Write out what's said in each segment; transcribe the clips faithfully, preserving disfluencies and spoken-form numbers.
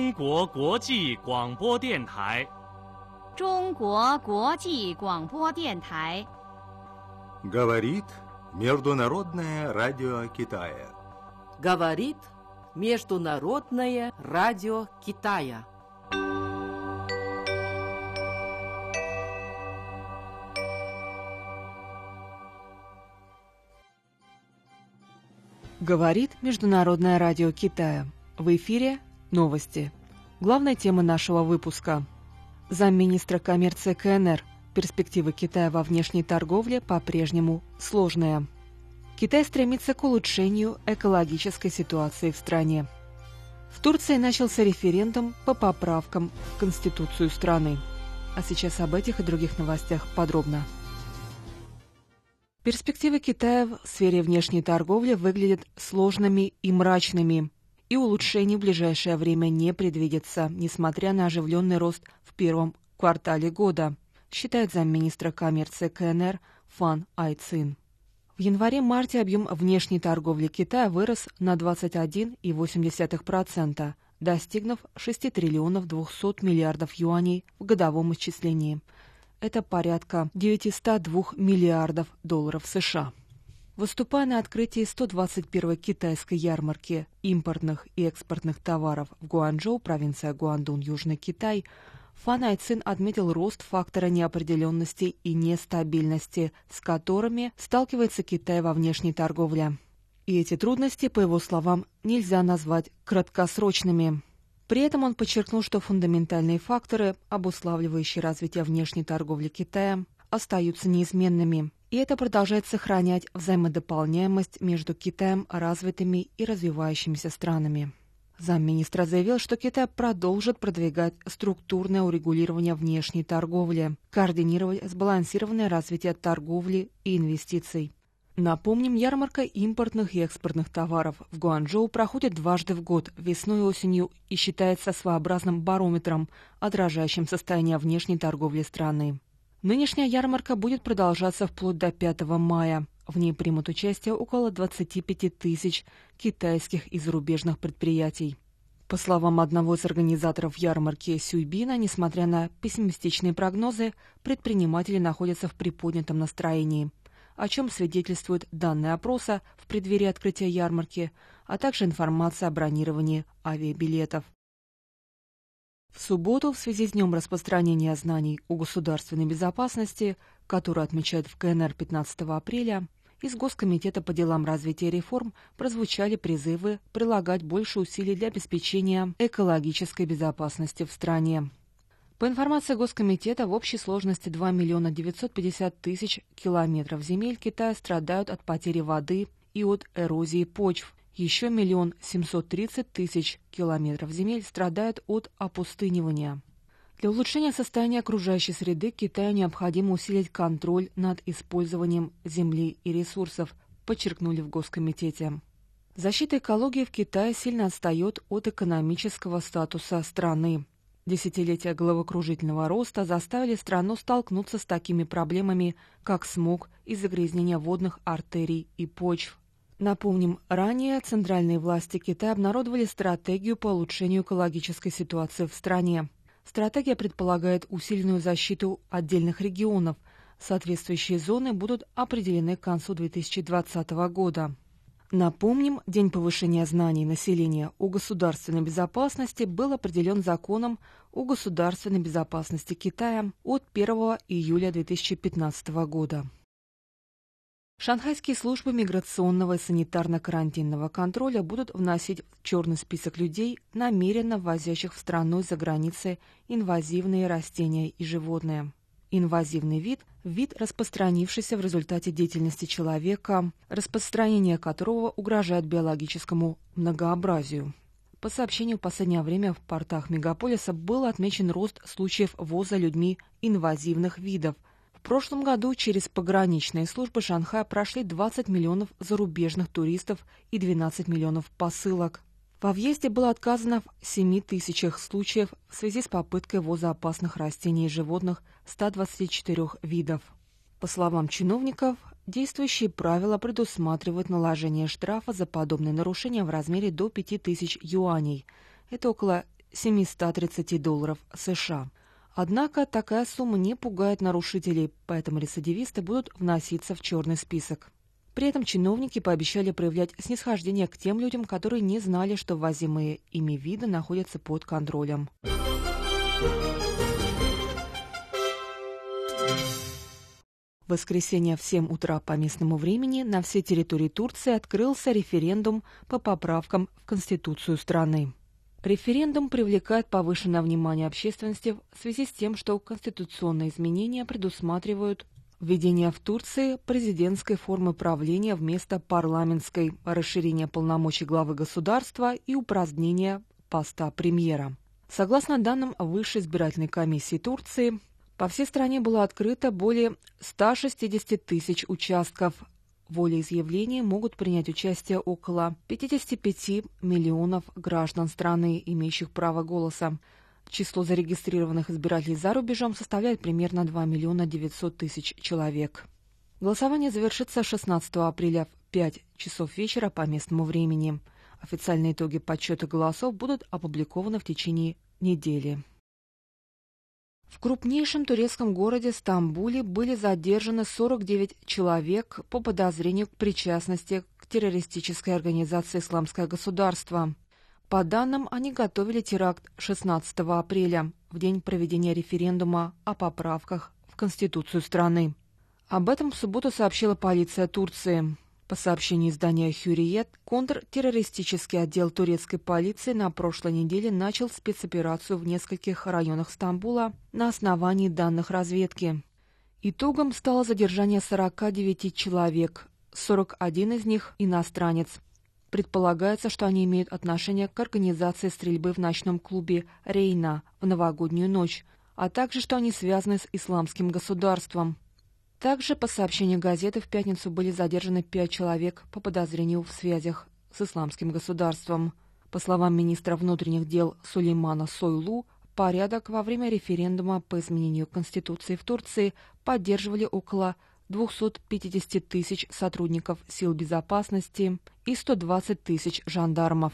中国国际广播电台。 中国国际广播电台。 Говорит Международное радио Китая. Говорит Международное радио Китая. Говорит Международное радио Китая. В эфире новости. Главная тема нашего выпуска. Замминистра коммерции КНР. Перспективы Китая во внешней торговле по-прежнему сложные. Китай стремится к улучшению экологической ситуации в стране. В Турции начался референдум по поправкам в Конституцию страны. А сейчас об этих и других новостях подробно. Перспективы Китая в сфере внешней торговли выглядят сложными и мрачными, и улучшений в ближайшее время не предвидится, несмотря на оживленный рост в первом квартале года, считает замминистра коммерции КНР Фан Айцин. В январе-марте объем внешней торговли Китая вырос на двадцать один целых восемь десятых процента, достигнув шесть триллионов двести миллиардов юаней в годовом исчислении. Это порядка девятьсот два миллиардов долларов США. Выступая на открытии сто двадцать первой китайской ярмарки импортных и экспортных товаров в Гуанчжоу, провинция Гуандун, Южный Китай, Фан Айцин отметил рост фактора неопределенности и нестабильности, с которыми сталкивается Китай во внешней торговле. И эти трудности, по его словам, нельзя назвать краткосрочными. При этом он подчеркнул, что фундаментальные факторы, обуславливающие развитие внешней торговли Китая, остаются неизменными. И это продолжает сохранять взаимодополняемость между Китаем, развитыми и развивающимися странами. Замминистра заявил, что Китай продолжит продвигать структурное урегулирование внешней торговли, координировать сбалансированное развитие торговли и инвестиций. Напомним, ярмарка импортных и экспортных товаров в Гуанчжоу проходит дважды в год, весной и осенью, и считается своеобразным барометром, отражающим состояние внешней торговли страны. Нынешняя ярмарка будет продолжаться вплоть до пятого мая. В ней примут участие около двадцати пяти тысяч китайских и зарубежных предприятий. По словам одного из организаторов ярмарки Сюйбина, несмотря на пессимистичные прогнозы, предприниматели находятся в приподнятом настроении, о чем свидетельствуют данные опроса в преддверии открытия ярмарки, а также информация о бронировании авиабилетов. В субботу, в связи с Днем распространения знаний о государственной безопасности, который отмечают в КНР пятнадцатого апреля, из Госкомитета по делам развития реформ прозвучали призывы прилагать больше усилий для обеспечения экологической безопасности в стране. По информации Госкомитета, в общей сложности два миллиона девятьсот пятьдесят тысяч километров земель Китая страдают от потери воды и от эрозии почв. Еще миллион семьсот тридцать тысяч километров земель страдают от опустынивания. Для улучшения состояния окружающей среды Китаю необходимо усилить контроль над использованием земли и ресурсов, подчеркнули в Госкомитете. Защита экологии в Китае сильно отстает от экономического статуса страны. Десятилетия головокружительного роста заставили страну столкнуться с такими проблемами, как смог и загрязнение водных артерий и почв. Напомним, ранее центральные власти Китая обнародовали стратегию по улучшению экологической ситуации в стране. Стратегия предполагает усиленную защиту отдельных регионов. Соответствующие зоны будут определены к концу две тысячи двадцатого года. Напомним, День повышения знаний населения о государственной безопасности был определен законом о государственной безопасности Китая от первого июля две тысячи пятнадцатого года. Шанхайские службы миграционного и санитарно-карантинного контроля будут вносить в черный список людей, намеренно ввозящих в страну из-за границы инвазивные растения и животные. Инвазивный вид – вид, распространившийся в результате деятельности человека, распространение которого угрожает биологическому многообразию. По сообщению, в последнее время в портах мегаполиса был отмечен рост случаев ввоза людьми инвазивных видов. В прошлом году через пограничные службы Шанхая прошли двадцать миллионов зарубежных туристов и двенадцать миллионов посылок. Во въезде было отказано в семи тысячах случаев в связи с попыткой ввоза опасных растений и животных ста двадцати четырёх видов. По словам чиновников, действующие правила предусматривают наложение штрафа за подобные нарушения в размере до пяти тысяч юаней. Это около семьсот тридцать долларов США. Однако такая сумма не пугает нарушителей, поэтому рецидивисты будут вноситься в черный список. При этом чиновники пообещали проявлять снисхождение к тем людям, которые не знали, что ввозимые ими виды находятся под контролем. В воскресенье в семь утра по местному времени на всей территории Турции открылся референдум по поправкам в Конституцию страны. Референдум привлекает повышенное внимание общественности в связи с тем, что конституционные изменения предусматривают введение в Турции президентской формы правления вместо парламентской, расширение полномочий главы государства и упразднение поста премьера. Согласно данным Высшей избирательной комиссии Турции, по всей стране было открыто более ста шестидесяти тысяч участков. В волеизъявлении могут принять участие около пятидесяти пяти миллионов граждан страны, имеющих право голоса. Число зарегистрированных избирателей за рубежом составляет примерно два миллиона девятьсот тысяч человек. Голосование завершится шестнадцатого апреля в пять часов вечера по местному времени. Официальные итоги подсчета голосов будут опубликованы в течение недели. В крупнейшем турецком городе Стамбуле были задержаны сорок девять человек по подозрению к причастности к террористической организации «Исламское государство». По данным, они готовили теракт шестнадцатого апреля, в день проведения референдума о поправках в Конституцию страны. Об этом в субботу сообщила полиция Турции. По сообщению издания «Хюриет», контртеррористический отдел турецкой полиции на прошлой неделе начал спецоперацию в нескольких районах Стамбула на основании данных разведки. Итогом стало задержание сорока девяти человек, сорок один из них – иностранец. Предполагается, что они имеют отношение к организации стрельбы в ночном клубе «Рейна» в новогоднюю ночь, а также что они связаны с исламским государством. Также, по сообщению газеты, в пятницу были задержаны пять человек по подозрению в связях с исламским государством. По словам министра внутренних дел Сулеймана Сойлу, порядок во время референдума по изменению Конституции в Турции поддерживали около двухсот пятидесяти тысяч сотрудников сил безопасности и ста двадцати тысяч жандармов.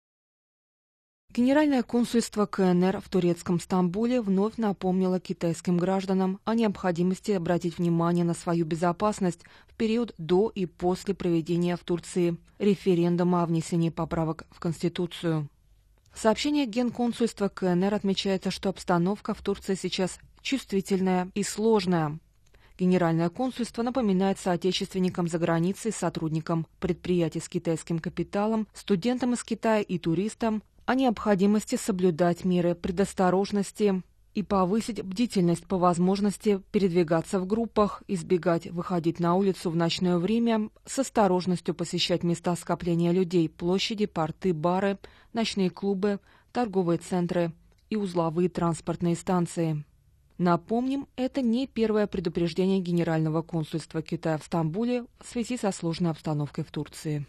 Генеральное консульство КНР в турецком Стамбуле вновь напомнило китайским гражданам о необходимости обратить внимание на свою безопасность в период до и после проведения в Турции референдума о внесении поправок в Конституцию. В сообщении Генконсульства КНР отмечается, что обстановка в Турции сейчас чувствительная и сложная. Генеральное консульство напоминает соотечественникам за границей, сотрудникам предприятий с китайским капиталом, студентам из Китая и туристам о необходимости соблюдать меры предосторожности и повысить бдительность по возможности передвигаться в группах, избегать выходить на улицу в ночное время, с осторожностью посещать места скопления людей, площади, порты, бары, ночные клубы, торговые центры и узловые транспортные станции. Напомним, это не первое предупреждение Генерального консульства Китая в Стамбуле в связи со сложной обстановкой в Турции.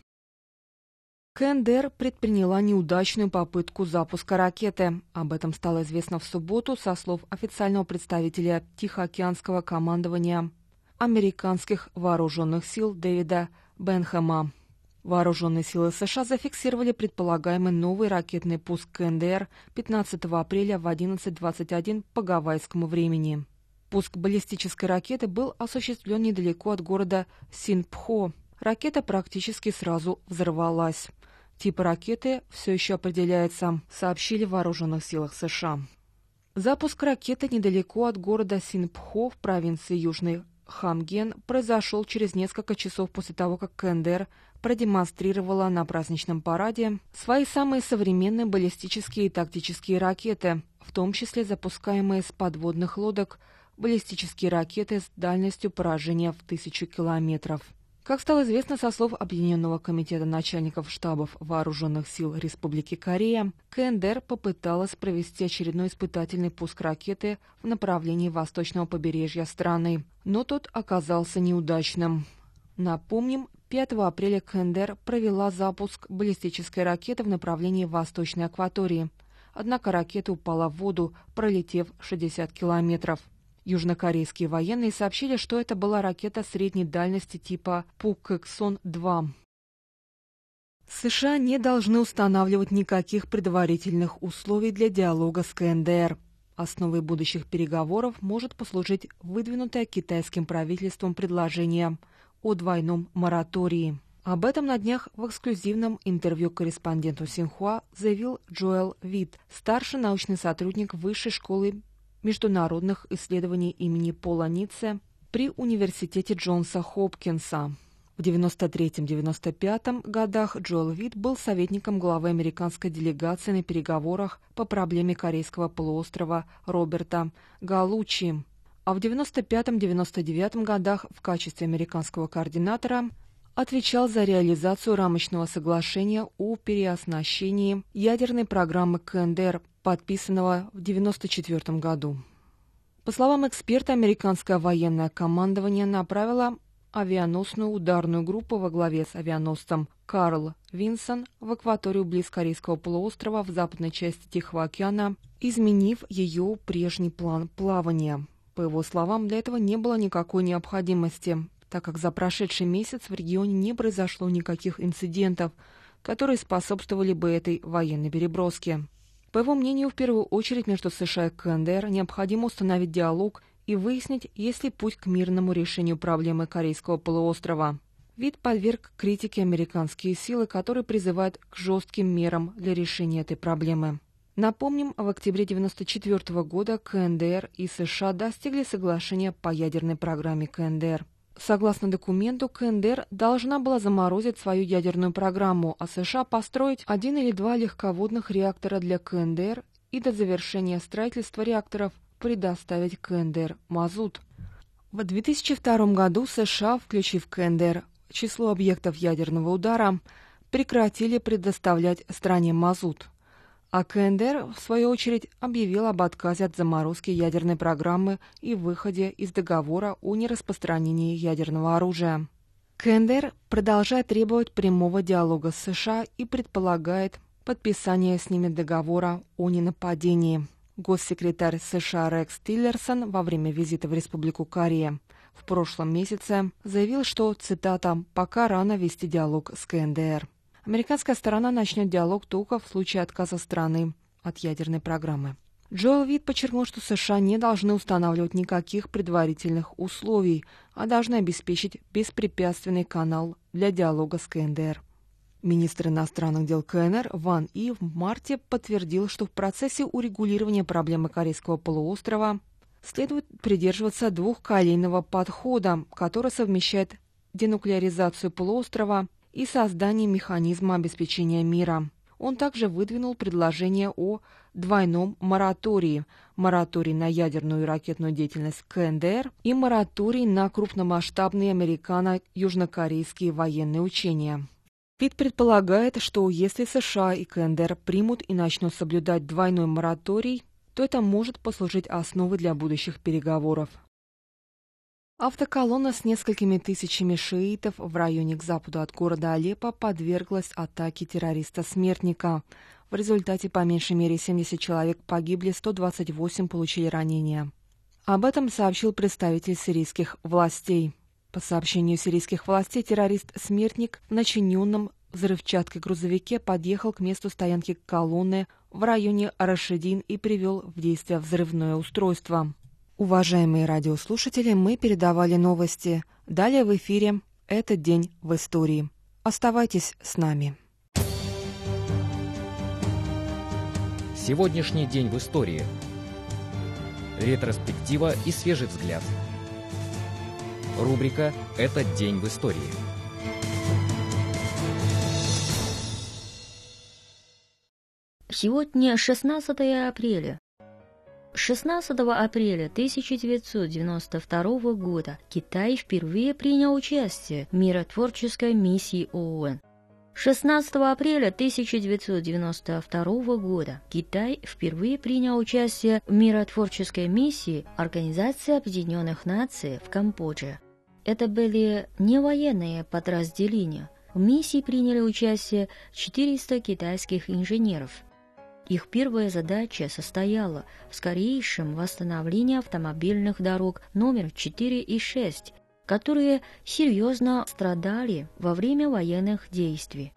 КНДР предприняла неудачную попытку запуска ракеты. Об этом стало известно в субботу со слов официального представителя Тихоокеанского командования американских вооруженных сил Дэвида Бенхэма. Вооруженные силы США зафиксировали предполагаемый новый ракетный пуск КНДР пятнадцатого апреля в одиннадцать двадцать один по гавайскому времени. Пуск баллистической ракеты был осуществлен недалеко от города Синпхо. Ракета практически сразу взорвалась. Тип ракеты все еще определяется, сообщили в вооруженных силах США. Запуск ракеты недалеко от города Синпхо в провинции Южный Хамген произошел через несколько часов после того, как КНДР продемонстрировала на праздничном параде свои самые современные баллистические и тактические ракеты, в том числе запускаемые с подводных лодок баллистические ракеты с дальностью поражения в тысячу километров. Как стало известно со слов Объединенного комитета начальников штабов Вооруженных сил Республики Корея, КНДР попыталась провести очередной испытательный пуск ракеты в направлении восточного побережья страны, но тот оказался неудачным. Напомним, пятого апреля КНДР провела запуск баллистической ракеты в направлении восточной акватории, однако ракета упала в воду, пролетев шестьдесят километров. Южнокорейские военные сообщили, что это была ракета средней дальности типа Пукэксон два. США не должны устанавливать никаких предварительных условий для диалога с КНДР. Основой будущих переговоров может послужить выдвинутое китайским правительством предложение о двойном моратории. Об этом на днях в эксклюзивном интервью корреспонденту Синьхуа заявил Джоэл Вит, старший научный сотрудник Высшей школы международных исследований имени Пола Ницце при Университете Джонса Хопкинса. В девяносто третьем — девяносто пятом годах Джоэл Вит был советником главы американской делегации на переговорах по проблеме Корейского полуострова Роберта Галлучи, а в девяносто пятом — девяносто девятом годах в качестве американского координатора отвечал за реализацию рамочного соглашения о переоснащении ядерной программы КНДР, подписанного в девяносто четвёртом году. По словам эксперта, американское военное командование направило авианосную ударную группу во главе с авианосцем Карл Винсон в акваторию близ Корейского полуострова в западной части Тихого океана, изменив ее прежний план плавания. По его словам, для этого не было никакой необходимости, так как за прошедший месяц в регионе не произошло никаких инцидентов, которые способствовали бы этой военной переброске. По его мнению, в первую очередь между США и КНДР необходимо установить диалог и выяснить, есть ли путь к мирному решению проблемы Корейского полуострова. Вид подверг критике американские силы, которые призывают к жестким мерам для решения этой проблемы. Напомним, в октябре девяносто четвёртого года КНДР и США достигли соглашения по ядерной программе КНДР. Согласно документу, КНДР должна была заморозить свою ядерную программу, а США построить один или два легководных реактора для КНДР и до завершения строительства реакторов предоставить КНДР мазут. В две тысячи втором году США, включив КНДР в число объектов ядерного удара, прекратили предоставлять стране мазут, а КНДР, в свою очередь, объявил об отказе от заморозки ядерной программы и выходе из договора о нераспространении ядерного оружия. КНДР продолжает требовать прямого диалога с США и предполагает подписание с ними договора о ненападении. Госсекретарь США Рекс Тиллерсон во время визита в Республику Корея в прошлом месяце заявил, что, цитата, «пока рано вести диалог с КНДР». Американская сторона начнет диалог только в случае отказа страны от ядерной программы. Джоэл Вит подчеркнул, что США не должны устанавливать никаких предварительных условий, а должны обеспечить беспрепятственный канал для диалога с КНДР. Министр иностранных дел КНР Ван И в марте подтвердил, что в процессе урегулирования проблемы Корейского полуострова следует придерживаться двухколейного подхода, который совмещает денуклеаризацию полуострова и создание механизма обеспечения мира. Он также выдвинул предложение о двойном моратории, мораторий на ядерную и ракетную деятельность КНДР и мораторий на крупномасштабные американо-южнокорейские военные учения. Вит предполагает, что если США и КНДР примут и начнут соблюдать двойной мораторий, то это может послужить основой для будущих переговоров. Автоколонна с несколькими тысячами шиитов в районе к западу от города Алеппо подверглась атаке террориста-смертника. В результате по меньшей мере семьдесят человек погибли, сто двадцать восемь получили ранения. Об этом сообщил представитель сирийских властей. По сообщению сирийских властей, террорист-смертник в начиненном взрывчаткой грузовике подъехал к месту стоянки колонны в районе Рашидин и привел в действие взрывное устройство. Уважаемые радиослушатели, мы передавали новости. Далее в эфире «Этот день в истории». Оставайтесь с нами. Сегодняшний день в истории. Ретроспектива и свежий взгляд. Рубрика «Этот день в истории». Сегодня шестнадцатое апреля. шестнадцатого апреля тысяча девятьсот девяносто второго года Китай впервые принял участие в миротворческой миссии ООН. шестнадцатого апреля тысяча девятьсот девяносто второго года Китай впервые принял участие в миротворческой миссии Организации Объединенных Наций в Камбодже. Это были не военные подразделения. В миссии приняли участие четыреста китайских инженеров. Их первая задача состояла в скорейшем восстановлении автомобильных дорог номер четыре и шесть, которые серьезно страдали во время военных действий.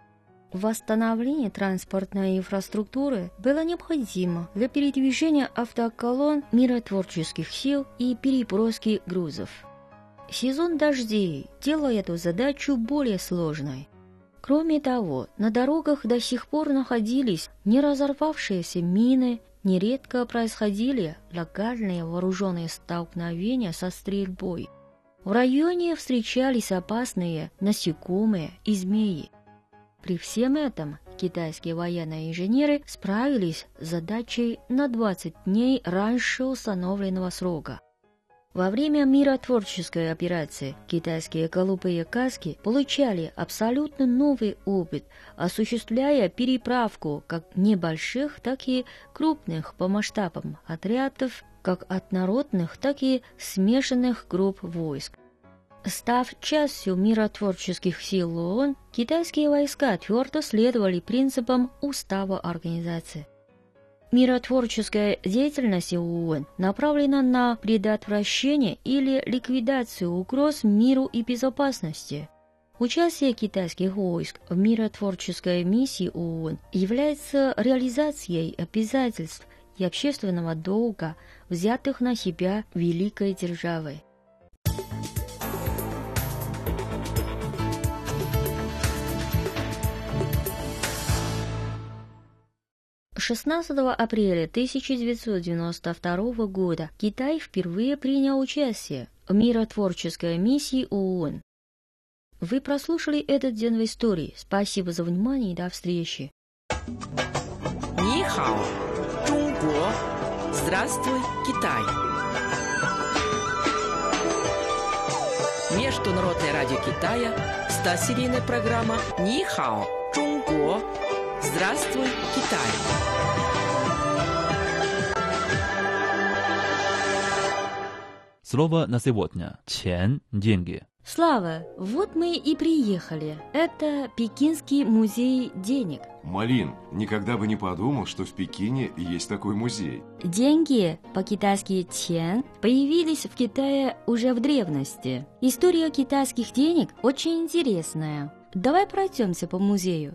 Восстановление транспортной инфраструктуры было необходимо для передвижения автоколонн миротворческих сил и переброски грузов. Сезон дождей делал эту задачу более сложной. Кроме того, на дорогах до сих пор находились не разорвавшиеся мины, нередко происходили локальные вооруженные столкновения со стрельбой. В районе встречались опасные насекомые и змеи. При всем этом китайские военные инженеры справились с задачей на двадцать дней раньше установленного срока. Во время миротворческой операции китайские голубые каски получали абсолютно новый опыт, осуществляя переправку как небольших, так и крупных по масштабам отрядов, как однородных, так и смешанных групп войск. Став частью миротворческих сил ООН, китайские войска твердо следовали принципам устава организации. Миротворческая деятельность ООН направлена на предотвращение или ликвидацию угроз миру и безопасности. Участие китайских войск в миротворческой миссии ООН является реализацией обязательств и общественного долга, взятых на себя великой державой. шестнадцатого апреля тысяча девятьсот девяносто второго года Китай впервые принял участие в миротворческой миссии ООН. Вы прослушали этот день в истории. Спасибо за внимание и до встречи. Ни хао, Чунго. Здравствуй, Китай. Международное радио Китая, стосерийная программа Ни хао, Чунго. Здравствуй, Китай. Слово на сегодня. Чен, деньги. Слава, вот мы и приехали. Это Пекинский музей денег. Малин, никогда бы не подумал, что в Пекине есть такой музей. Деньги, по-китайски «чен», появились в Китае уже в древности. История китайских денег очень интересная. Давай пройдемся по музею.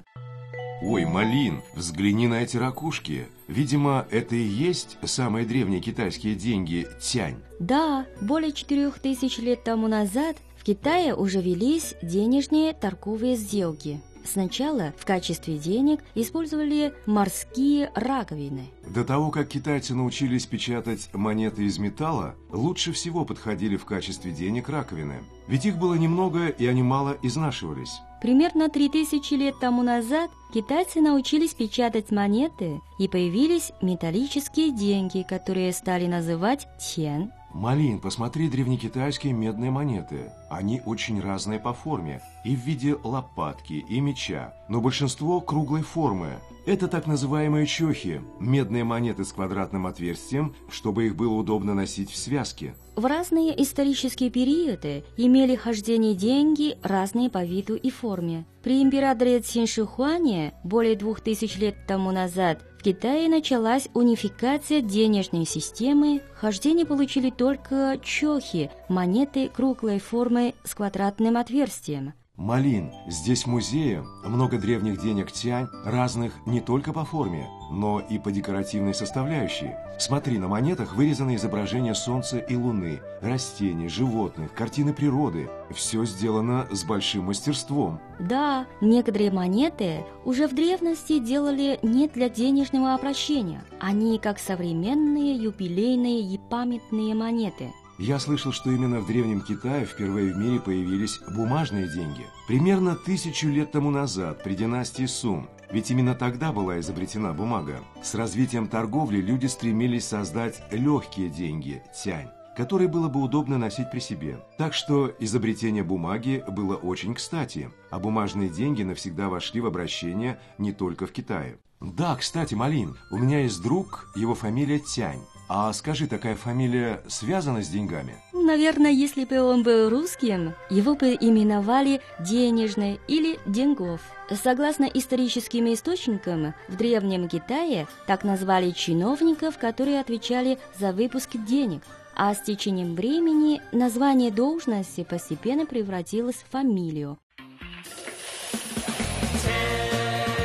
Ой, Малин, взгляни на эти ракушки. Видимо, это и есть самые древние китайские деньги тянь. Да, более четырех тысяч лет тому назад в Китае уже велись денежные торговые сделки. Сначала в качестве денег использовали морские раковины. До того, как китайцы научились печатать монеты из металла, лучше всего подходили в качестве денег раковины. Ведь их было немного, и они мало изнашивались. Примерно три тысячи лет тому назад китайцы научились печатать монеты, и появились металлические деньги, которые стали называть «тян». Малин, посмотри древнекитайские медные монеты. Они очень разные по форме, и в виде лопатки, и меча, но большинство круглой формы. Это так называемые чохи, медные монеты с квадратным отверстием, чтобы их было удобно носить в связке. В разные исторические периоды имели хождение деньги разные по виду и форме. При императоре Цин Шихуане более двух тысяч лет тому назад в Китае началась унификация денежной системы. Хождение получили только чохи, монеты круглой формы с квадратным отверстием. Малин, здесь в музее много древних денег тянь, разных не только по форме, но и по декоративной составляющей. Смотри, на монетах вырезаны изображения солнца и луны, растений, животных, картины природы. Все сделано с большим мастерством. Да, некоторые монеты уже в древности делали не для денежного обращения. Они как современные юбилейные и памятные монеты. Я слышал, что именно в Древнем Китае впервые в мире появились бумажные деньги. Примерно тысячу лет тому назад, при династии Сун. Ведь именно тогда была изобретена бумага. С развитием торговли люди стремились создать легкие деньги – тянь, которые было бы удобно носить при себе. Так что изобретение бумаги было очень кстати, а бумажные деньги навсегда вошли в обращение не только в Китае. Да, кстати, Малин, у меня есть друг, его фамилия Тянь. А скажи, такая фамилия связана с деньгами? Наверное, если бы он был русским, его бы именовали денежный или денгов. Согласно историческим источникам, в Древнем Китае так назвали чиновников, которые отвечали за выпуск денег. А с течением времени название должности постепенно превратилось в фамилию.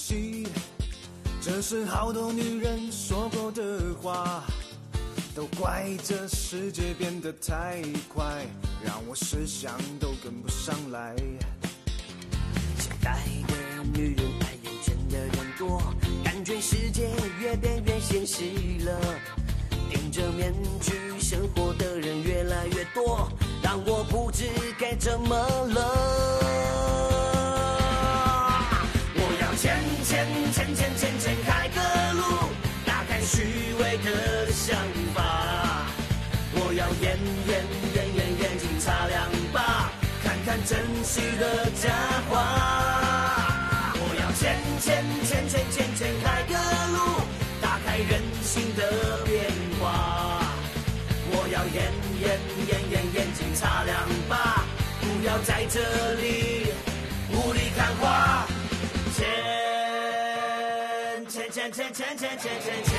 西，这是好多女人说过的话，都怪这世界变得太快，让我思想都跟不上来。 现代的女人爱有钱的人多，感觉世界越变越现实了，顶着面具生活的人越来越多，让我不知该怎么了。钱钱钱钱钱钱开个路，打开虚伪的想法。我要眼眼眼眼眼睛擦亮吧，看看真实的假话。我要钱钱钱钱钱钱开个路，打开人性的变化。我要眼眼眼眼眼睛擦亮吧，不要在这里雾里看花。钱钱钱钱钱钱钱钱钱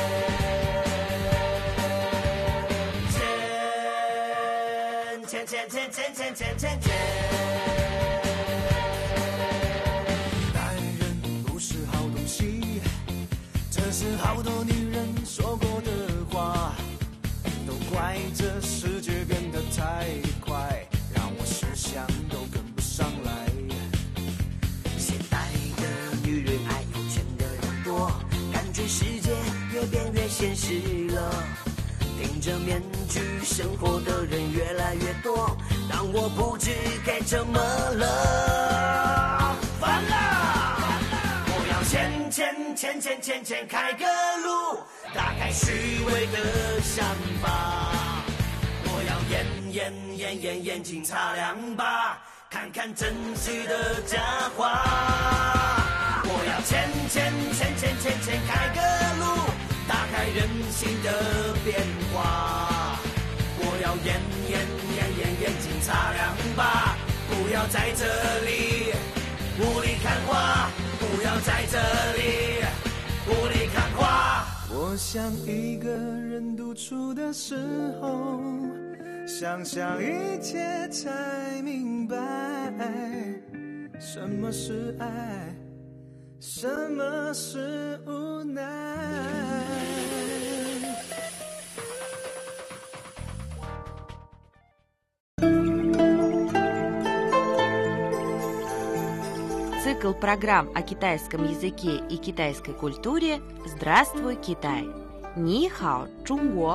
钱钱钱钱钱钱钱钱。 男人不是好东西，这是好多女人说过的话，都怪这世界变得太快，让我思想都跟不上来。 世界越变越现实了，顶着面具生活的人越来越多，让我不知该怎么了。烦了！我要钱钱钱钱钱钱开个路，打开虚伪的想法。我要眼眼眼眼眼睛擦亮吧，看看真实的假话。我要钱钱钱钱钱钱开个路，打开人性的变化。我要眼眼眼眼眼睛擦亮吧，不要在这里雾里看花，不要在这里雾里看花。 我想一个人独处的时候，想想一切才明白，什么是爱，什么是无奈。 Цикл программ о китайском языке и китайской культуре «Здравствуй, Китай!» Ни хао, Чунго!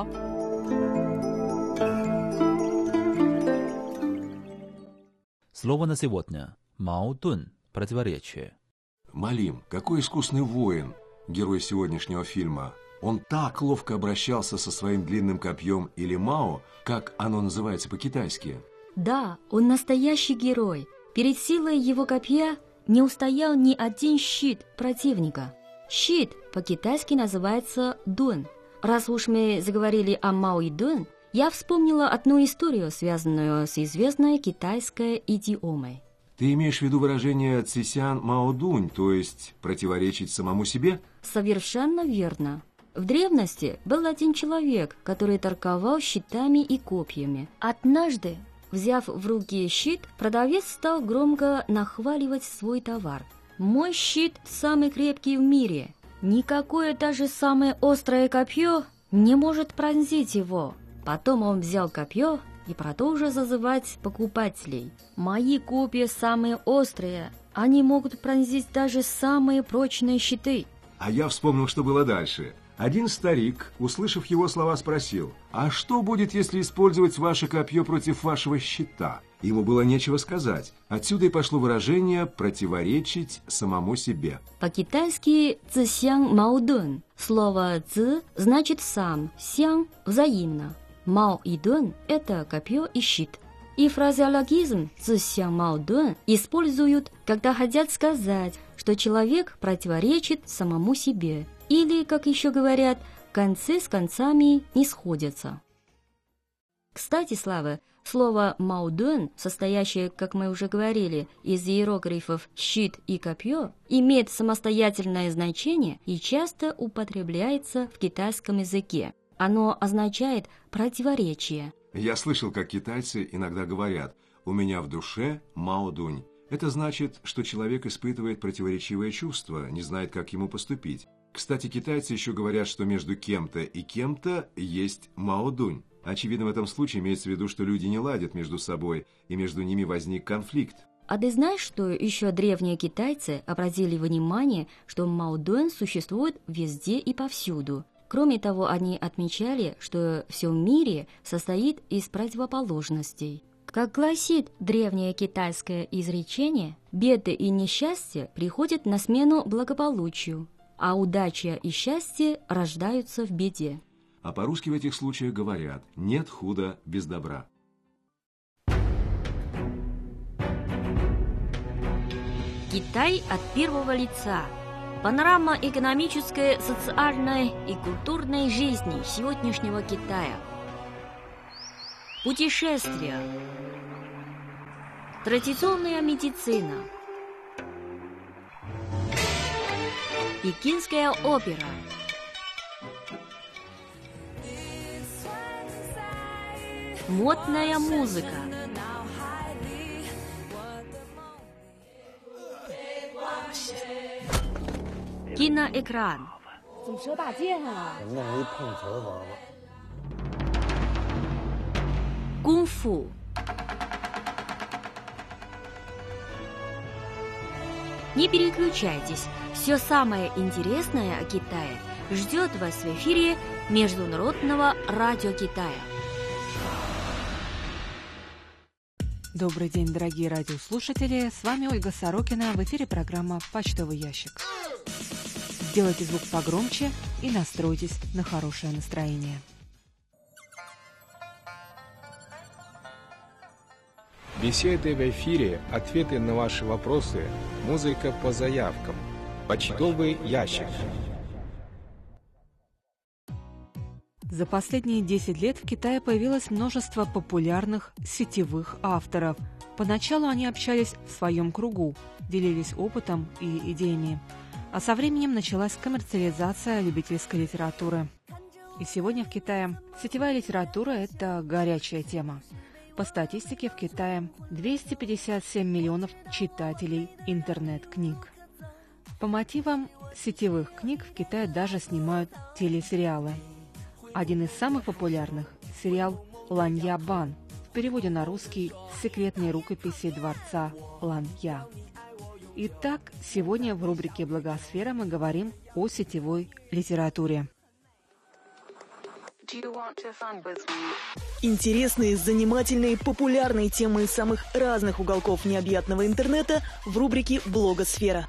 Слово на сегодня – маодун, противоречие. Малим, какой искусный воин, герой сегодняшнего фильма. Он так ловко обращался со своим длинным копьем или мао, как оно называется по-китайски. Да, он настоящий герой. Перед силой его копья не устоял ни один щит противника. Щит по-китайски называется дун. Раз уж мы заговорили о Мао и Дун, я вспомнила одну историю, связанную с известной китайской идиомой. Ты имеешь в виду выражение «цисян маодунь», то есть противоречить самому себе? Совершенно верно. В древности был один человек, который торговал щитами и копьями. Однажды, взяв в руки щит, продавец стал громко нахваливать свой товар. «Мой щит самый крепкий в мире. Никакое даже самое острое копье не может пронзить его». Потом он взял копье и продолжил зазывать покупателей. «Мои копья самые острые. Они могут пронзить даже самые прочные щиты». А я вспомнил, что было дальше. Один старик, услышав его слова, спросил: «А что будет, если использовать ваше копье против вашего щита?» Ему было нечего сказать. Отсюда и пошло выражение «противоречить самому себе». По-китайски «цисян маодун». Слово «ци» значит «сам», «сян» – «взаимно». Мао и Дун – это копье и щит. И фразеологизм «цисян маодун» используют, когда хотят сказать, что человек противоречит самому себе. Или, как еще говорят, концы с концами не сходятся. Кстати, Слава, слово «маодун», состоящее, как мы уже говорили, из иероглифов «щит» и «копье», имеет самостоятельное значение и часто употребляется в китайском языке. Оно означает «противоречие». Я слышал, как китайцы иногда говорят: «У меня в душе маодунь». Это значит, что человек испытывает противоречивые чувства, не знает, как ему поступить. Кстати, китайцы еще говорят, что между кем-то и кем-то есть маодунь. Очевидно, в этом случае имеется в виду, что люди не ладят между собой, и между ними возник конфликт. А ты знаешь, что еще древние китайцы обратили внимание, что маодунь существует везде и повсюду? Кроме того, они отмечали, что все в мире состоит из противоположностей. Как гласит древнее китайское изречение, беды и несчастья приходят на смену благополучию, а удача и счастье рождаются в беде. А по-русски в этих случаях говорят «нет худа без добра». Китай от первого лица. Панорама экономической, социальной и культурной жизни сегодняшнего Китая. Путешествия. Традиционная медицина. Пекинская опера. Модная музыка. Киноэкран. Кунг-фу. Не переключайтесь. Все самое интересное о Китае ждет вас в эфире Международного радио Китая. Добрый день, дорогие радиослушатели. С вами Ольга Сорокина. В эфире программа «Почтовый ящик». Сделайте звук погромче и настройтесь на хорошее настроение. Беседы в эфире, ответы на ваши вопросы, музыка по заявкам. Почтовый ящик. За последние десять лет в Китае появилось множество популярных сетевых авторов. Поначалу они общались в своем кругу, делились опытом и идеями. А со временем началась коммерциализация любительской литературы. И сегодня в Китае сетевая литература – это горячая тема. По статистике, в Китае двести пятьдесят семь миллионов читателей интернет-книг. По мотивам сетевых книг в Китае даже снимают телесериалы. Один из самых популярных – сериал «Ланья Бан», в переводе на русский «Секретные рукописи дворца Ланья». Итак, сегодня в рубрике «Благосфера» мы говорим о сетевой литературе. Интересные, занимательные, популярные темы из самых разных уголков необъятного интернета в рубрике «Блогосфера».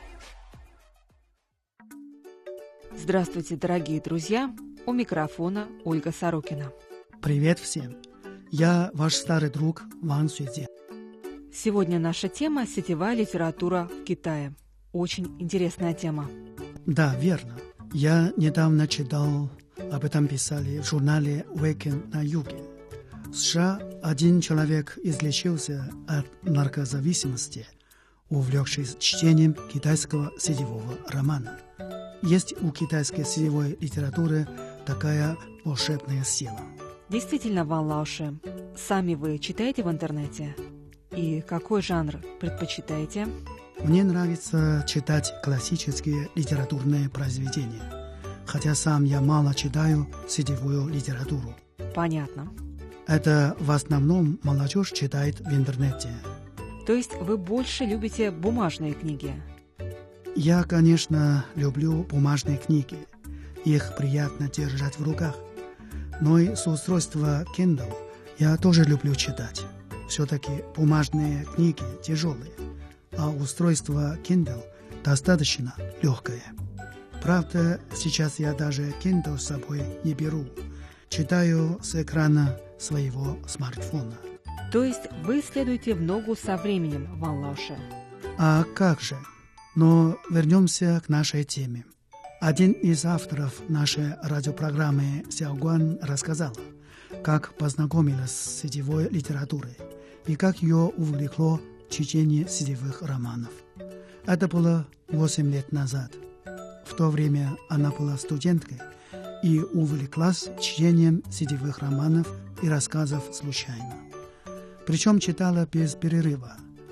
Здравствуйте, дорогие друзья! У микрофона Ольга Сорокина. Привет всем! Я ваш старый друг Ван Суйцзян. Сегодня наша тема – сетевая литература в Китае. Очень интересная тема. Да, верно. Я недавно читал, об этом писали в журнале «Уикенд на юге». В США один человек излечился от наркозависимости, увлекшись чтением китайского сетевого романа. Есть у китайской сетевой литературы такая волшебная сила. Действительно, Ван Лауши, сами вы читаете в интернете? И какой жанр предпочитаете? Мне нравится читать классические литературные произведения, хотя сам я мало читаю сетевую литературу. Понятно. Это в основном молодежь читает в интернете. То есть вы больше любите бумажные книги? Я, конечно, люблю бумажные книги. Их приятно держать в руках. Но и с устройства Kindle я тоже люблю читать. Все-таки бумажные книги тяжелые, а устройство Kindle достаточно легкое. Правда, сейчас я даже Kindle с собой не беру. Читаю с экрана своего смартфона. То есть вы следуете в ногу со временем, Ван Лауши? А как же? Но вернемся к нашей теме. Один из авторов нашей радиопрограммы Сяо Гуан рассказала, как познакомилась с сетевой литературой и как ее увлекло чтение сетевых романов. Это было восемь лет назад. В то время она была студенткой и увлеклась чтением сетевых романов и рассказов случайно. Причем читала без перерыва,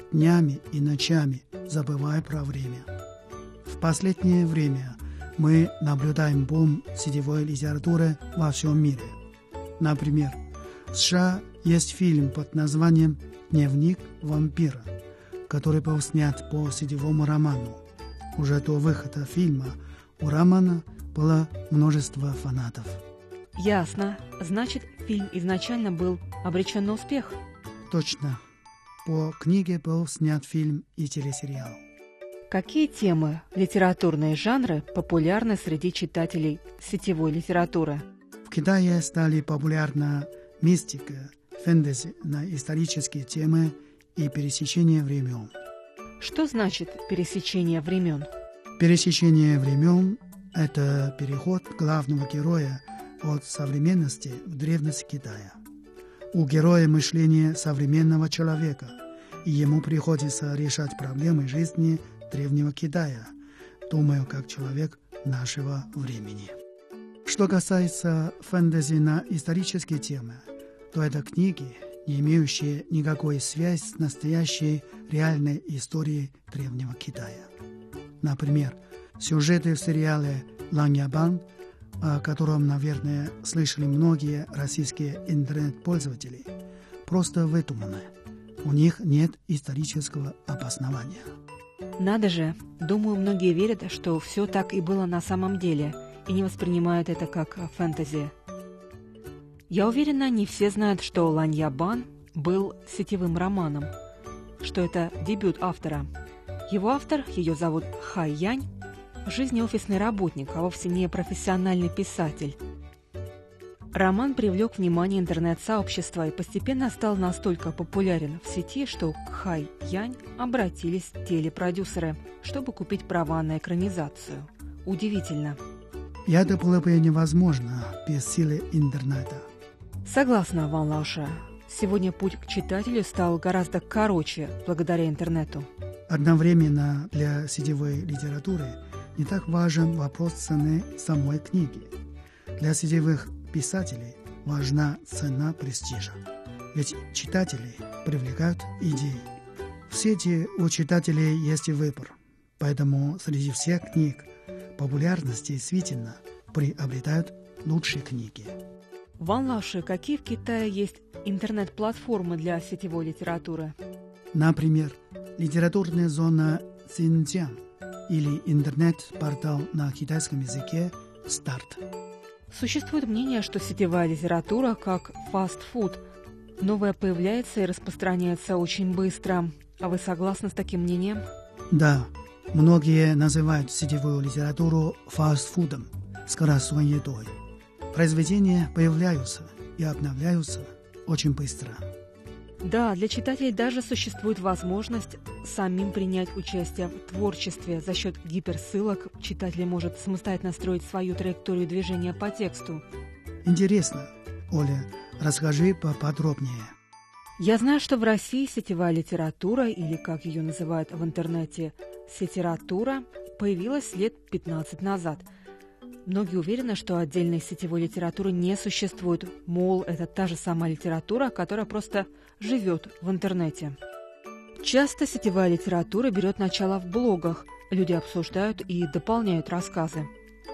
днями и ночами, забывая про время. В последнее время мы наблюдаем бум сетевой литературы во всем мире. Например, в США есть фильм под названием «Дневник вампира», который был снят по сетевому роману. Уже до выхода фильма у романа было множество фанатов. Ясно. Значит, фильм изначально был обречен на успех? Точно. По книге был снят фильм и телесериал. Какие темы, литературные жанры популярны среди читателей сетевой литературы? В Китае стали популярны мистика, фэнтези на исторические темы и пересечение времен. Что значит пересечение времен? Пересечение времен – это переход главного героя от современности в древность Китая. У героя мышление современного человека, и ему приходится решать проблемы жизни древнего Китая, думаю, как человек нашего времени. Что касается фэнтези на исторические темы, то это книги, не имеющие никакой связи с настоящей реальной историей древнего Китая. Например, сюжеты в сериале «Ланьябан», о котором, наверное, слышали многие российские интернет-пользователи, просто выдуманы. У них нет исторического обоснования. Надо же, думаю, многие верят, что все так и было на самом деле, и не воспринимают это как фэнтези. Я уверена, не все знают, что «Ланьябан» был сетевым романом, что это дебют автора. Его автор, ее зовут Хай Янь, в жизни офисный работник, а вовсе не профессиональный писатель. Роман привлек внимание интернет-сообщества и постепенно стал настолько популярен в сети, что к Хай Янь обратились телепродюсеры, чтобы купить права на экранизацию. Удивительно. И это было бы невозможно без силы интернета. Согласна, Ван Лауша. Сегодня путь к читателю стал гораздо короче благодаря интернету. Одновременно для сетевой литературы не так важен вопрос цены самой книги. Для сетевых писателей важна цена престижа. Ведь читателей привлекают идеи. В сети у читателей есть выбор, поэтому среди всех книг популярность действительно приобретают лучшие книги. Ван Лауша, какие в Китае есть интернет-платформы для сетевой литературы? Например, литературная зона Цзиньцзян или интернет-портал на китайском языке «Старт». Существует мнение, что сетевая литература как фастфуд. Новая появляется и распространяется очень быстро. А вы согласны с таким мнением? Да, многие называют сетевую литературу фастфудом, скоростной едой. Произведения появляются и обновляются очень быстро. Да, для читателей даже существует возможность самим принять участие в творчестве. За счет гиперссылок читатель может самостоятельно строить свою траекторию движения по тексту. Интересно. Оля, расскажи поподробнее. Я знаю, что в России сетевая литература, или как ее называют в интернете, сетература, появилась лет пятнадцать назад. Многие уверены, что отдельной сетевой литературы не существует, мол, это та же самая литература, которая просто живет в интернете. Часто сетевая литература берет начало в блогах, люди обсуждают и дополняют рассказы.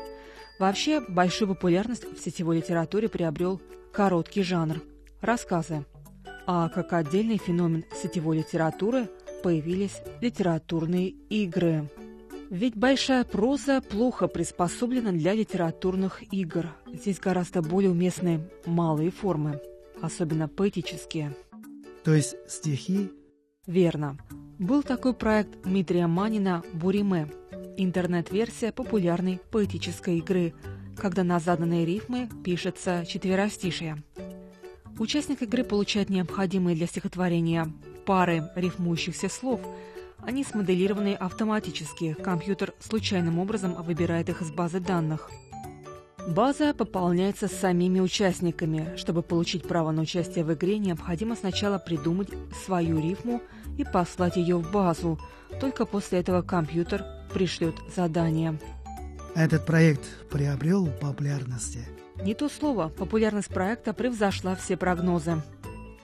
Вообще, большую популярность в сетевой литературе приобрел короткий жанр – рассказы. А как отдельный феномен сетевой литературы появились литературные игры. Ведь большая проза плохо приспособлена для литературных игр. Здесь гораздо более уместны малые формы, особенно поэтические. То есть стихи? Верно. Был такой проект Дмитрия Манина «Буриме» – интернет-версия популярной поэтической игры, когда на заданные рифмы пишется четверостишие. Участник игры получает необходимые для стихотворения пары рифмующихся слов. Они смоделированы автоматически, компьютер случайным образом выбирает их из базы данных. База пополняется самими участниками. Чтобы получить право на участие в игре, необходимо сначала придумать свою рифму и послать ее в базу. Только после этого компьютер пришлет задание. Этот проект приобрел популярность? Не то слово. Популярность проекта превзошла все прогнозы.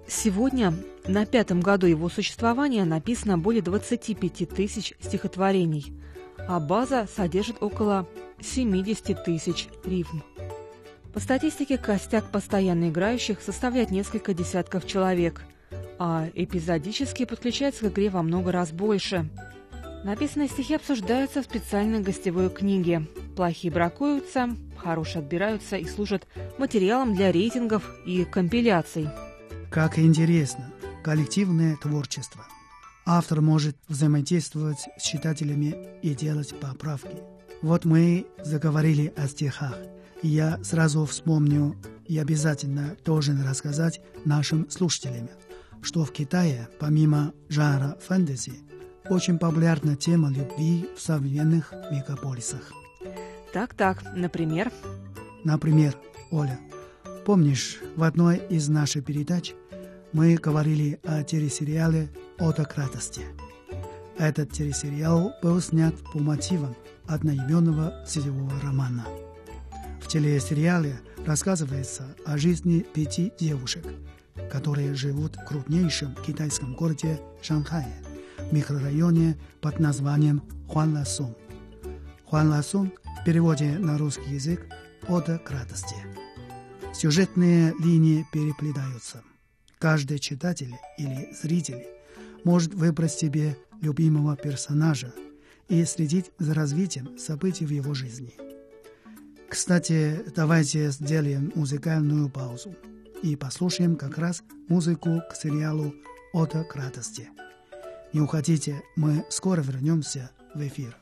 Сегодня, на пятом году его существования, написано более двадцати пяти тысяч стихотворений, а база содержит около семидесяти тысяч рифм. По статистике, костяк постоянно играющих составляет несколько десятков человек, а эпизодически подключается к игре во много раз больше. Написанные стихи обсуждаются в специальной гостевой книге. Плохие бракуются, хорошие отбираются и служат материалом для рейтингов и компиляций. Как интересно, коллективное творчество. Автор может взаимодействовать с читателями и делать поправки. Вот мы заговорили о стихах. Я сразу вспомню и обязательно должен рассказать нашим слушателям, что в Китае, помимо жанра фэнтези, очень популярна тема любви в современных мегаполисах. Так-так, например? Например, Оля, помнишь, в одной из наших передач мы говорили о телесериале «Ода к радости». Этот телесериал был снят по мотивам одноименного сетевого романа. В телесериале рассказывается о жизни пяти девушек, которые живут в крупнейшем китайском городе Шанхае, в микрорайоне под названием Хуанласун. Хуанласун в переводе на русский язык «Ода к радости». Сюжетные линии переплетаются. Каждый читатель или зритель может выбрать себе любимого персонажа и следить за развитием событий в его жизни. Кстати, давайте сделаем музыкальную паузу и послушаем как раз музыку к сериалу «Ода к радости». Не уходите, мы скоро вернемся в эфир.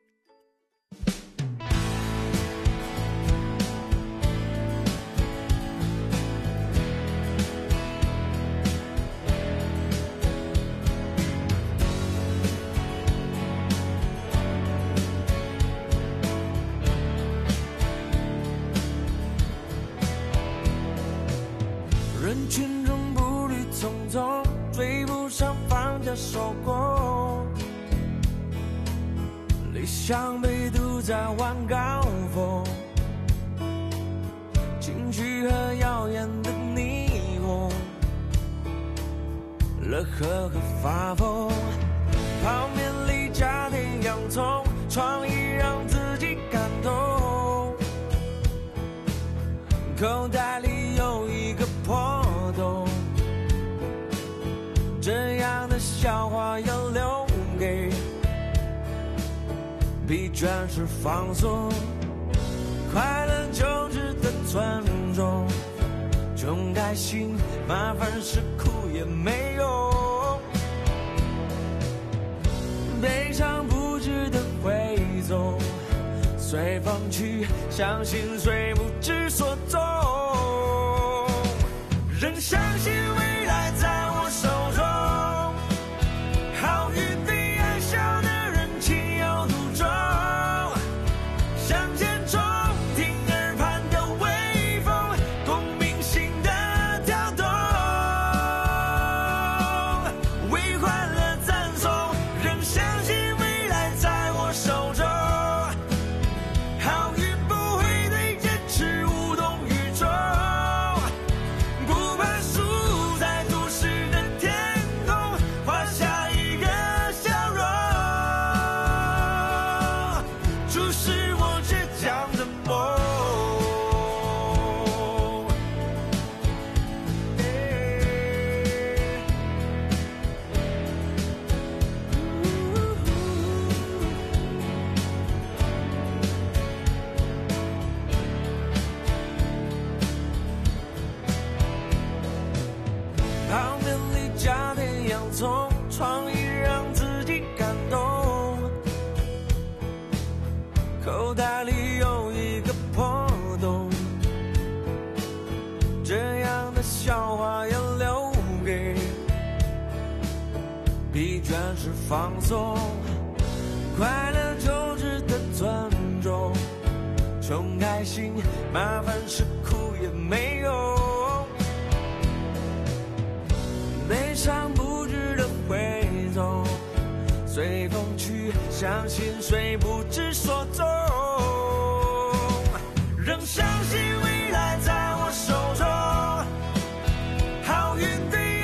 人群中步履匆匆，追不上放下收工，理想被堵在晚高峰，情绪和耀眼的霓虹，乐呵和发疯，泡面里加点洋葱，创意让自己感动，口袋里有一个破洞，这样的笑话要留给疲倦时放松，快乐就值得尊重，穷开心麻烦是苦也没用，悲伤不值得回走，随风去，相信随不知所踪，仍相信未来在我手中，好运对爱笑的人情有独钟，向前冲，听耳畔的微风，共鸣心的跳动，为欢乐赞颂，仍相信未来在我手中，好运不会对坚持无动于衷，不怕输在都市的天空，画下一个笑容，注视我倔强的梦。泡面里加点洋葱，创意让自己感动，口袋里有一个破洞，这样的笑话要留给疲倦时放松，快乐就值得尊重，穷开心麻烦是苦也没用，悲伤不值得回走，随风去，相信随不知所踪，仍相信未来在我手中，好运对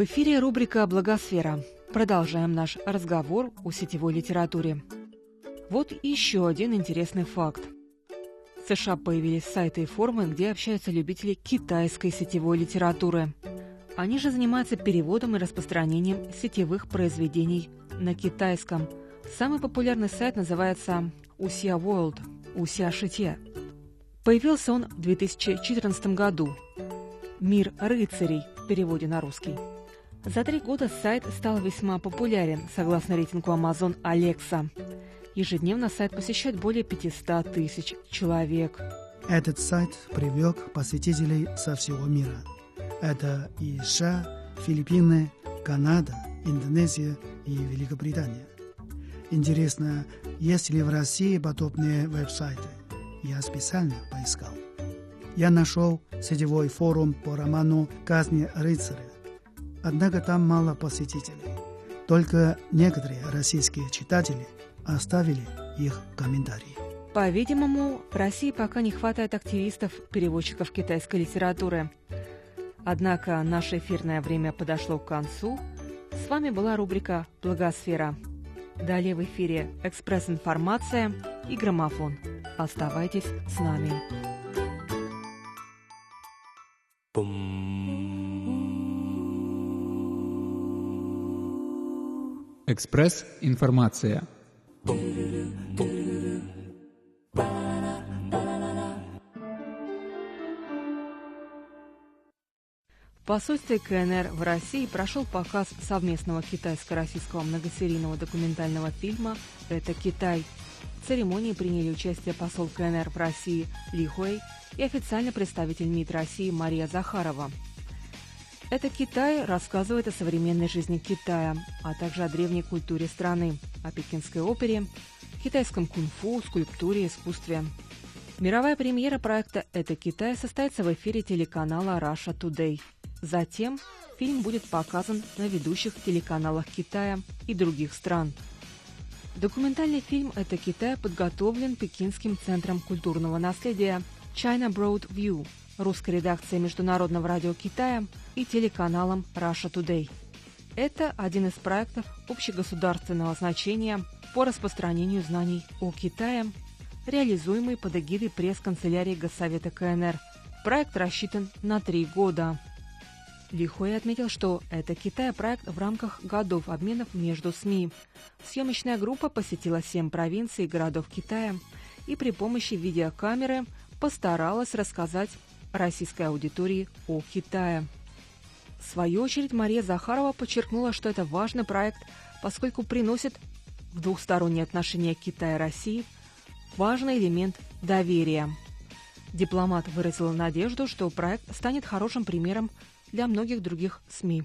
эфире рубрика «Благосфера». Продолжаем наш разговор о сетевой литературе. Вот еще один интересный факт. В США появились сайты и форумы, где общаются любители китайской сетевой литературы. Они же занимаются переводом и распространением сетевых произведений на китайском. Самый популярный сайт называется Wuxia World, Wuxia Шитье. Появился он в две тысячи четырнадцатом году. «Мир рыцарей» в переводе на русский. За три года сайт стал весьма популярен, согласно рейтингу Amazon Alexa. Ежедневно сайт посещает более пятьсот тысяч человек. Этот сайт привлек посетителей со всего мира. Это и США, Филиппины, Канада, Индонезия и Великобритания. Интересно, есть ли в России подобные веб-сайты? Я специально поискал. Я нашел сетевой форум по роману «Казни рыцаря». Однако там мало посетителей. Только некоторые российские читатели оставили их комментарии. По-видимому, в России пока не хватает активистов-переводчиков китайской литературы. Однако наше эфирное время подошло к концу. С вами была рубрика «Благосфера». Далее в эфире экспресс-информация и граммофон. Оставайтесь с нами. Экспресс-информация. В посольстве КНР в России прошел показ совместного китайско-российского многосерийного документального фильма «Это Китай». В церемонии приняли участие посол КНР в России Ли Хуэй и официальный представитель МИД России Мария Захарова. «Это Китай» рассказывает о современной жизни Китая, а также о древней культуре страны, о пекинской опере, китайском кунг-фу, скульптуре, искусстве. Мировая премьера проекта «Это Китай» состоится в эфире телеканала Russia Today. Затем фильм будет показан на ведущих телеканалах Китая и других стран. Документальный фильм «Это Китай» подготовлен Пекинским центром культурного наследия China Broad View, русской редакцией Международного радио Китая и телеканалом Russia Today. Это один из проектов общегосударственного значения по распространению знаний о Китае, реализуемый под эгидой пресс-канцелярии Госсовета КНР. Проект рассчитан на три года. Ли Хуэй отметил, что «Это Китай» проект в рамках годов обменов между СМИ. Съемочная группа посетила семь провинций и городов Китая и при помощи видеокамеры постаралась рассказать российской аудитории о Китае. В свою очередь Мария Захарова подчеркнула, что это важный проект, поскольку приносит в двухсторонние отношения Китая и России важный элемент доверия. Дипломат выразила надежду, что проект станет хорошим примером для многих других СМИ.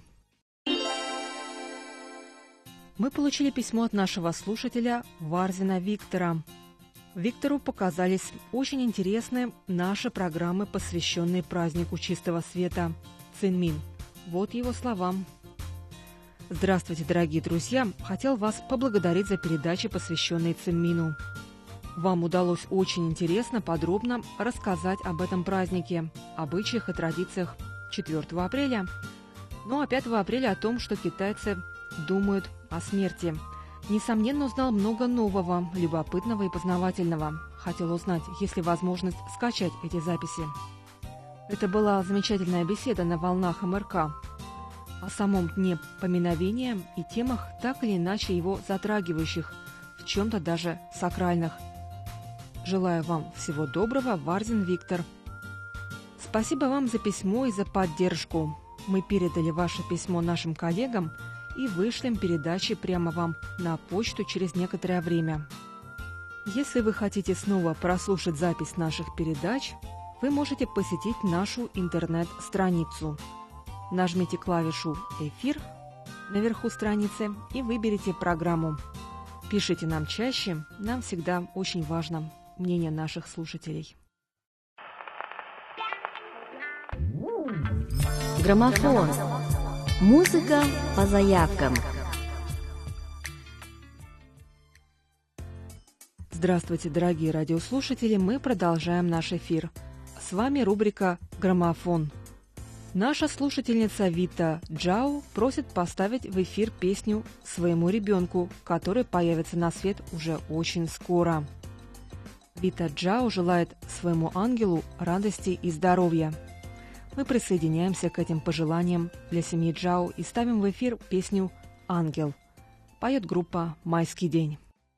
Мы получили письмо от нашего слушателя Варзина Виктора. Виктору показались очень интересны наши программы, посвященные празднику чистого света Цинмин. Вот его слова. Здравствуйте, дорогие друзья! Хотел вас поблагодарить за передачи, посвященные Цинмину. Вам удалось очень интересно, подробно рассказать об этом празднике, обычаях и традициях четвёртого апреля. Ну а пятого апреля о том, что китайцы думают о смерти. Несомненно, узнал много нового, любопытного и познавательного. Хотел узнать, есть ли возможность скачать эти записи. Это была замечательная беседа на волнах эм эр ка о самом дне поминовения и темах, так или иначе его затрагивающих, в чем-то даже сакральных. Желаю вам всего доброго, Варзин Виктор. Спасибо вам за письмо и за поддержку. Мы передали ваше письмо нашим коллегам и вышлем передачи прямо вам на почту через некоторое время. Если вы хотите снова прослушать запись наших передач, вы можете посетить нашу интернет-страницу. Нажмите клавишу «Эфир» наверху страницы и выберите программу. Пишите нам чаще, нам всегда очень важно мнение наших слушателей. Граммофон. Музыка по заявкам. Здравствуйте, дорогие радиослушатели! Мы продолжаем наш эфир. С вами рубрика «Граммофон». Наша слушательница Вита Джао просит поставить в эфир песню своему ребенку, который появится на свет уже очень скоро. Вита Джао желает своему ангелу радости и здоровья. Мы присоединяемся к этим пожеланиям для семьи Джао и ставим в эфир песню «Ангел». Поет группа «Майский день».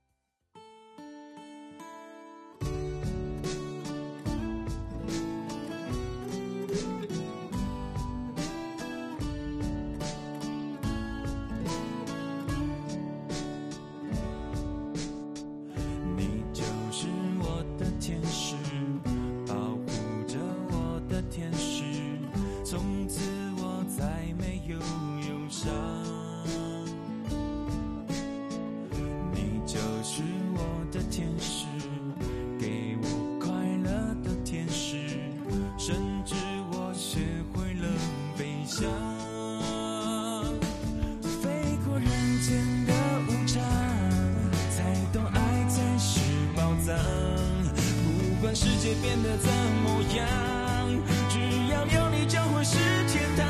世界变得怎么样，只要有你就会是天堂。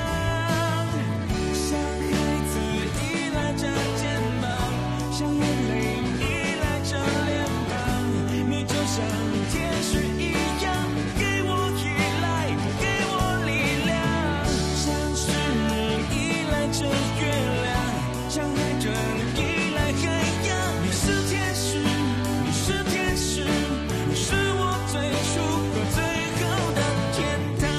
像孩子依赖着肩膀，像眼泪依赖着脸庞，你就像天使一样，给我依赖，给我力量。像诗人依赖着月亮，像海豚依赖海洋。你是天使，你是天使，你是我最初和最后的天堂。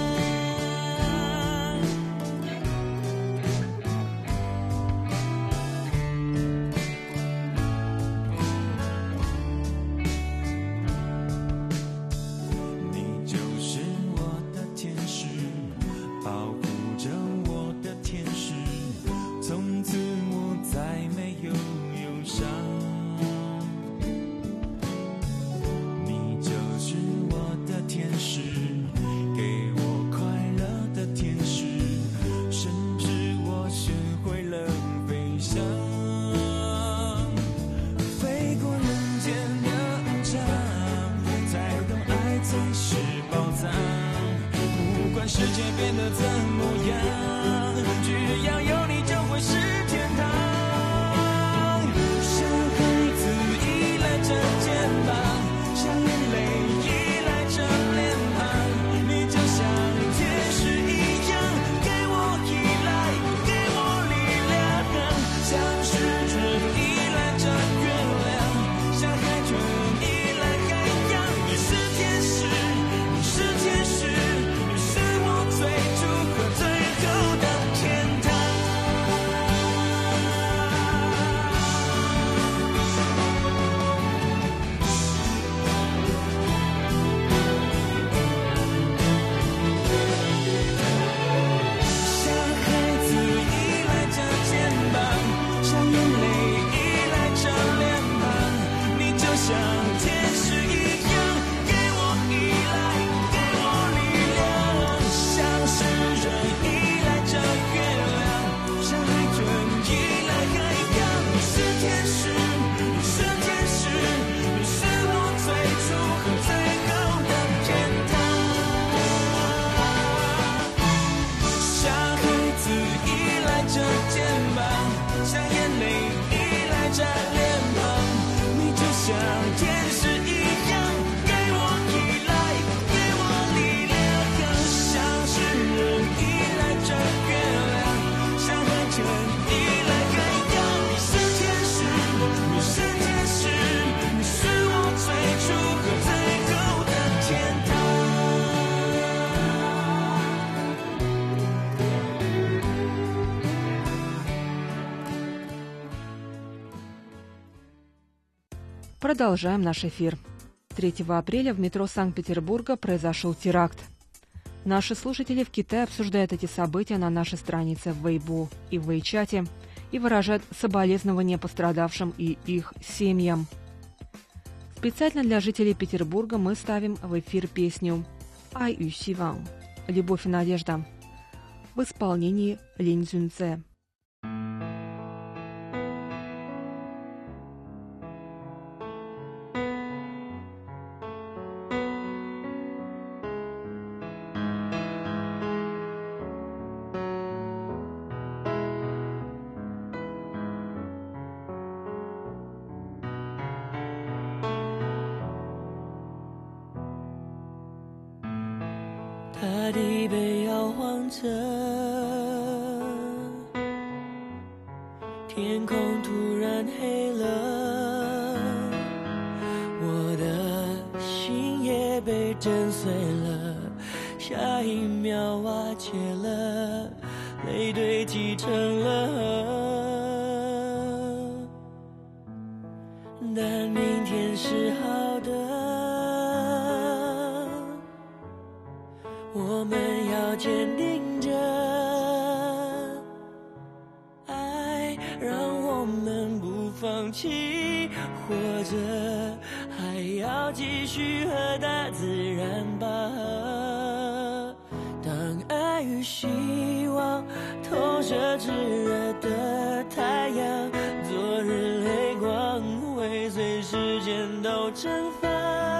你就是我的天使，保护着我的天使，从此我再没有忧伤。天使给我快乐的天使，甚至我学会了飞翔，飞过人间的无常，才懂爱才是宝藏。不管世界变得怎么样，只要有你就会是天堂。像孩子依赖着肩膀，像眼泪 Продолжаем наш эфир. третьего апреля в метро Санкт-Петербурга произошел теракт. Наши слушатели в Китае обсуждают эти события на нашей странице в Weibo и в WeChat и выражают соболезнования пострадавшим и их семьям. Специально для жителей Петербурга мы ставим в эфир песню «Ай ю Сиван» – «Любовь и надежда» в исполнении Лин Цзюньцзе. 大地被摇晃着，天空突然黑了，我的心也被震碎了，下一秒瓦解了，泪堆积成了河。但明天是好的，我们要坚定着，爱让我们不放弃，活着还要继续和大自然拔河。当爱与希望投射炙热的太阳，昨日泪光会随时间都蒸发，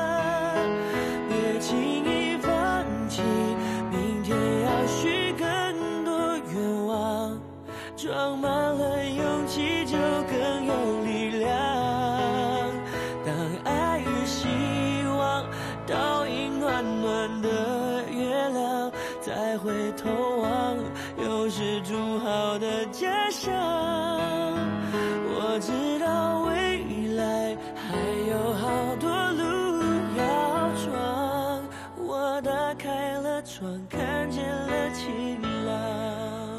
别轻易放弃，明天要许更多愿望，装满了勇气就更有力量。当爱与希望倒映暖暖的月亮，再回头望，又是筑好的家乡。我知道未来还有好多路要闯，我打开了窗，看见了晴朗。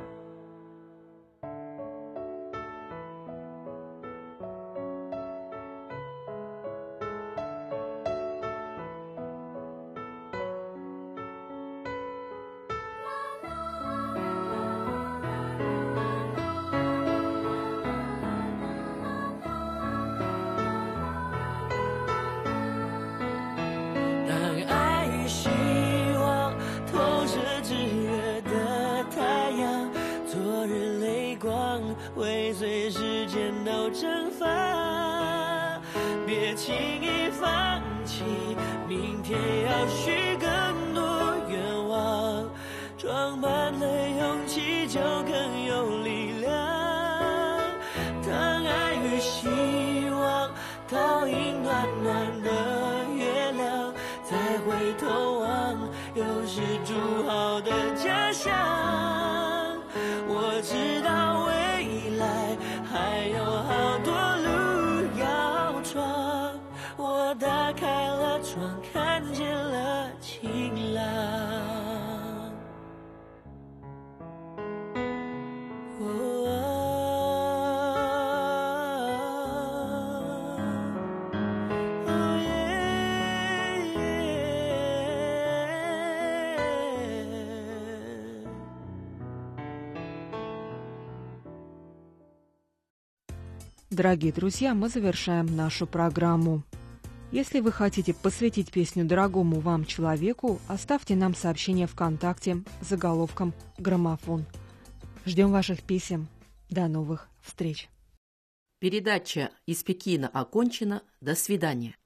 会随时间都蒸发，别轻易放弃，明天要许更多愿望，装满了勇气就更有力量。当爱与希望倒映暖暖的月亮，再回头望，又是筑好的家乡。我知道未来还有好多路要闯，我打开了窗，看见了晴朗。 Дорогие друзья, мы завершаем нашу программу. Если вы хотите посвятить песню дорогому вам человеку, оставьте нам сообщение ВКонтакте с заголовком «Граммофон». Ждем ваших писем. До новых встреч. Передача из Пекина окончена. До свидания.